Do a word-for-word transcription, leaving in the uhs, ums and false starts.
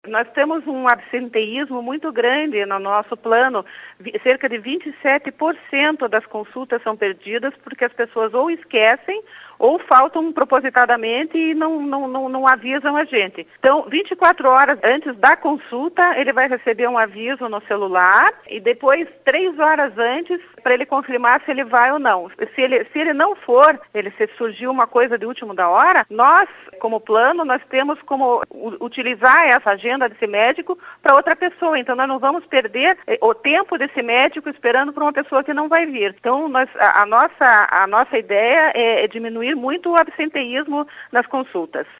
Nós temos um absenteísmo muito grande no nosso plano, cerca de vinte e sete por cento das consultas são perdidas porque as pessoas ou esquecem ou faltam propositadamente e não, não, não, não avisam a gente. Então, vinte e quatro horas antes da consulta, ele vai receber um aviso no celular e depois, três horas antes, para ele confirmar se ele vai ou não. Se ele, se ele não for, ele se surgiu uma coisa de último da hora, nós, como plano, nós temos como utilizar essa agenda desse médico para outra pessoa. Então, nós não vamos perder o tempo desse médico esperando por uma pessoa que não vai vir. Então, nós, a, a, nossa, a nossa ideia é diminuir muito o absenteísmo nas consultas.